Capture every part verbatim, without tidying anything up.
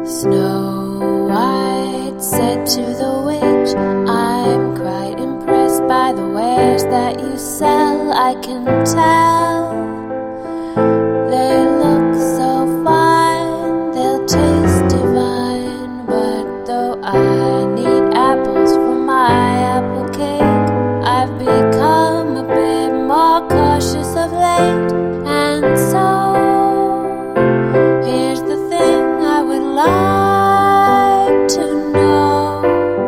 Snow White said to the witch, I'm quite impressed by the wares that you sell. I can tell they look so fine, they'll taste divine. But though I need apples for my apple cake, I've become a bit more cautious of late. And so here's the thing I would like to know.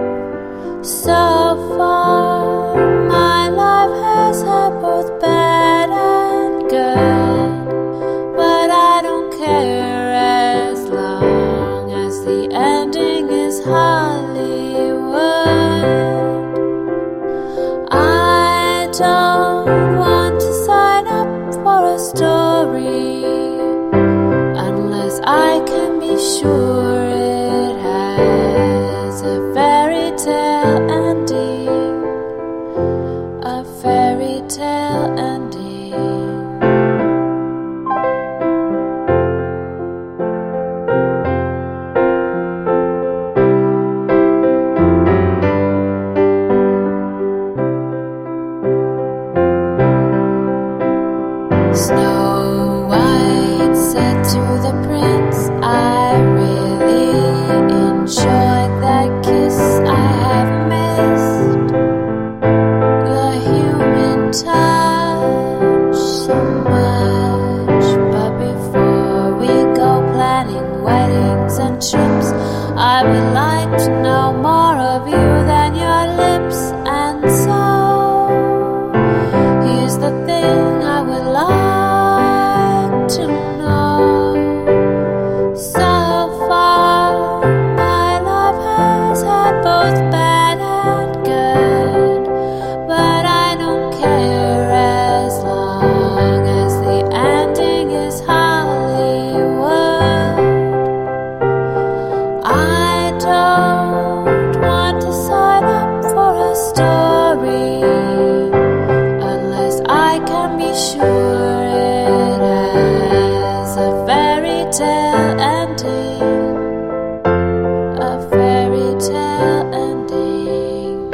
So far my life has had both bad and good, but I don't care as long as the ending is Hollywood. I don't want to sign up for a story unless I can be sure it has a fairy tale ending, a fairy tale ending. Snow White said to the prince, I really enjoyed that kiss I have missed. The human touch so much. But before we go planning weddings and trips, I would like to know more of you than your lips. And so here's the thing I would like to know. So far my love has had both bad and good, but I don't care as long as the ending is Hollywood. I don't want to sign up for a story unless I can be sure it has a fairy tale ending, a fairy tale ending.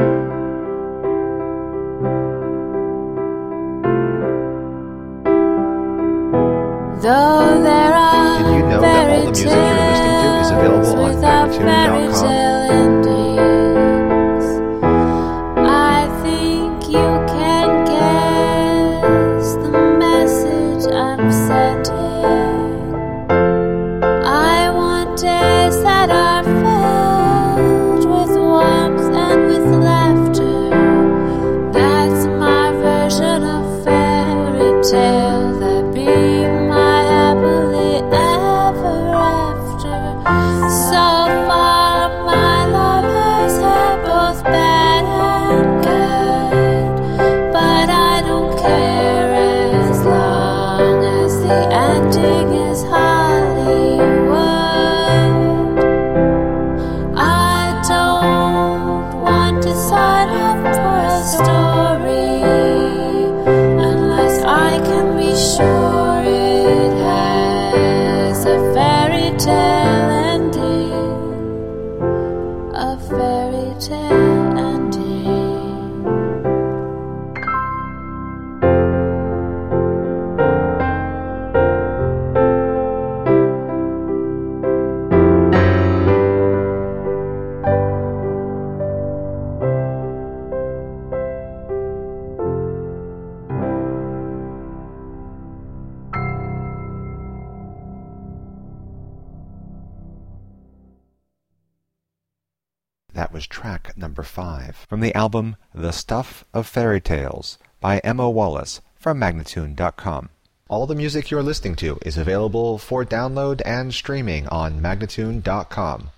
Though there are Did you know that all the music you're listening to is available on without Magnatune fairy dot com? tale endings, I think you can guess the message I'm sending. I want days that are filled with warmth and with laughter. That's my version of fairy tale. That be my happily ever after. So far my love has had both bad and good, but I don't care as long as the ending is Hollywood. I don't want to sign up for a story unless I can be sure it has a fairy tale ending, a fairy tale ending. That was track number five from the album The Stuff of Fairy Tales by Emma Wallace from Magnatune dot com. All the music you're listening to is available for download and streaming on Magnatune dot com.